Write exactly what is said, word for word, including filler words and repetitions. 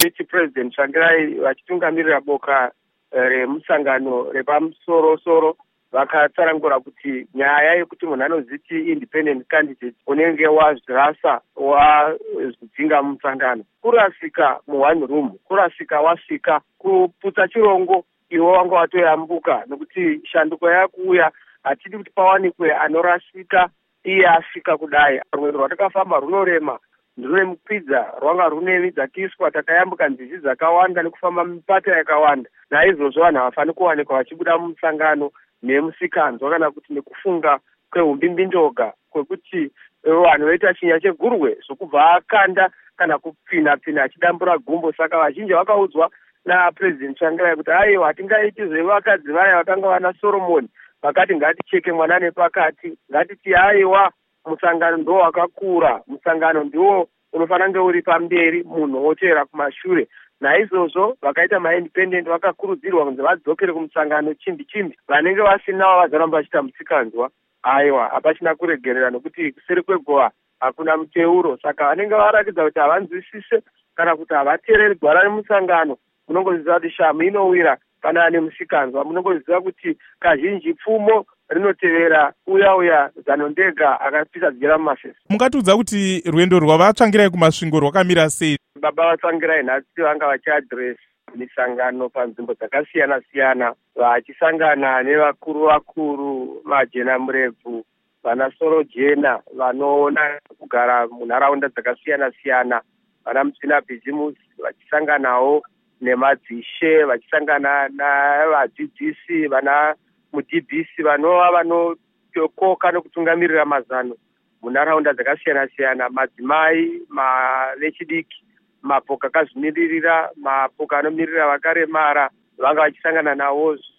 Deputy President Tsvangirai vachitungamirira boka remusangano repamusoro-soro vakatsanangura kuti nyaya yekuti munhu anoziti independent candidate unenge wazvirasa wazvidzinga mumusangano kurasika mu-one room, kurasika wasvika kuputsa chirongo iwo wanga watoyambuka, nokuti shanduko yakuuya hatidi kuti pawanikwe anorasika iye asvika kudai. Rwendo rwatakafamba runorema ndirunemukwidza rwanga rune dzakiswa takayambuka nzizi dzakawanda nekufamba mipata yakawanda. Naizvozvo vanhu havafani kuwanikwa vachibuda mumusangano nemusikanzwa kana kuti nekufunga kwehumbimbindoga kwekuti vanhu voita chinya chegurwe zvokubva akanda kana kupfinha-pfinha achidambura gumbo. Saka vazhinji vakaudzwa naPresident Tsvangirai kuti aiwa hatingaiti zvevakadzi vaya vakanga vana Solomoni vakati ngaticheke mwana nepakati, ngatiti aiwa musangano ndo wakakura, musangano ndiwo unofanira kunge uri pamberi, munhu otevera kumashure. Naizvozvo vakaita maindependent vakakurudzirwa kunzi vadzokere kumusangano chimbi chimbi. Vanenge vasinawo vazaramba vachita musikanzwa, aiwa hapachina kuregerera nokuti kuseri kwegova hakuna muteuro. Saka vanenge varatidza kuti havanzwisise kana kuti havateereri gwara remusangano, munongoziva kuti shamu inowira pana ane musikanzwa. Munongoziva kuti kazhinji pfumo rinotevera uya uya Zanondega akapisa dzira mumasese. Mungatiudza kuti rwendo rwavatsvangirai kumasvingo rwakamira sei? Baba vatsvangirai nhasi vanga vachiadhiresi misangano panzvimbo dzakasiyana-siyana, vachisangana nevakuru vakuru, majena murebvu, vana soro jena vanoona kugara munharaunda dzakasiyana-siyana, vana mutsvina bhizimusi, vachisanganawo nemadzishe, vachisangana navadzidzisi, vana mudhi bhi si vanova vanokoka nokutungamirira mazano munharaunda dzakasiyana-siyana, madzimai, vechidiki, mapoka akazvimiririra, mapoka anomirira vakaremara, vanga vachisangana navo